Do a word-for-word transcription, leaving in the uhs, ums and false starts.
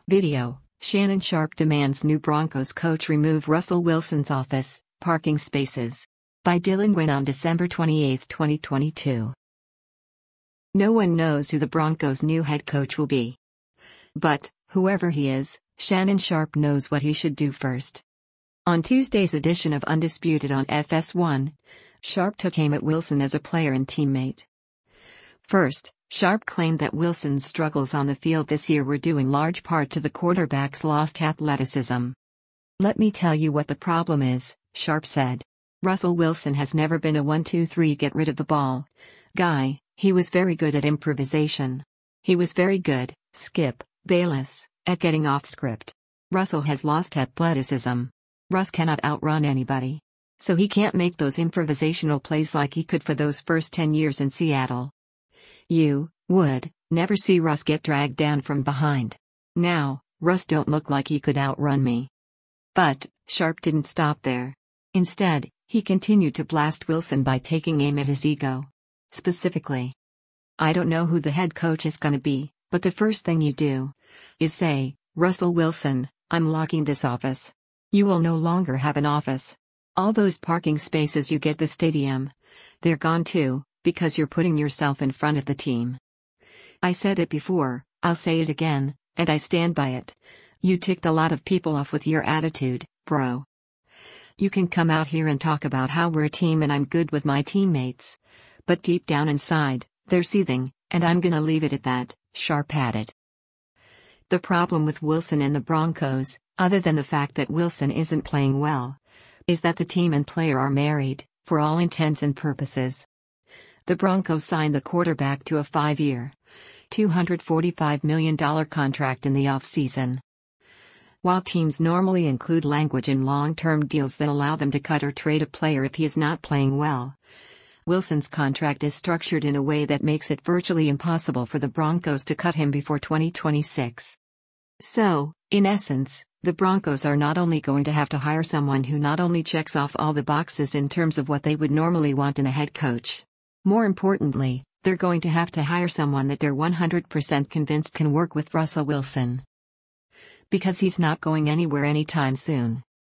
Video: Shannon Sharpe demands new Broncos coach remove Russell Wilson's office, parking spaces. By Dylan Gwynn on December twenty-eighth, twenty twenty-two. No one knows who the Broncos' new head coach will be. But, whoever he is, Shannon Sharpe knows what he should do first. On Tuesday's edition of Undisputed on F S one, Sharpe took aim at Wilson as a player and teammate. First, Sharpe claimed that Wilson's struggles on the field this year were due in large part to the quarterback's lost athleticism. "Let me tell you what the problem is," Sharpe said. "Russell Wilson has never been a one two three get rid of the ball guy. He was very good at improvisation. He was very good, Skip Bayless, at getting off script. Russell has lost athleticism. Russ cannot outrun anybody. So he can't make those improvisational plays like he could for those first ten years in Seattle. You would never see Russ get dragged down from behind. Now, Russ don't look like he could outrun me." But Sharpe didn't stop there. Instead, he continued to blast Wilson by taking aim at his ego. Specifically, "I don't know who the head coach is gonna be, but the first thing you do is say, 'Russell Wilson, I'm locking this office. You will no longer have an office. All those parking spaces you get the stadium, they're gone too, because you're putting yourself in front of the team. I said it before, I'll say it again, and I stand by it. You ticked a lot of people off with your attitude, bro. You can come out here and talk about how we're a team and I'm good with my teammates. But deep down inside, they're seething, and I'm gonna leave it at that," Sharpe added. The problem with Wilson and the Broncos, other than the fact that Wilson isn't playing well, is that the team and player are married, for all intents and purposes. The Broncos signed the quarterback to a five-year, two hundred forty-five million dollars contract in the offseason. While teams normally include language in long-term deals that allow them to cut or trade a player if he is not playing well, Wilson's contract is structured in a way that makes it virtually impossible for the Broncos to cut him before twenty twenty-six. So, in essence, the Broncos are not only going to have to hire someone who not only checks off all the boxes in terms of what they would normally want in a head coach. More importantly, they're going to have to hire someone that they're one hundred percent convinced can work with Russell Wilson. Because he's not going anywhere anytime soon.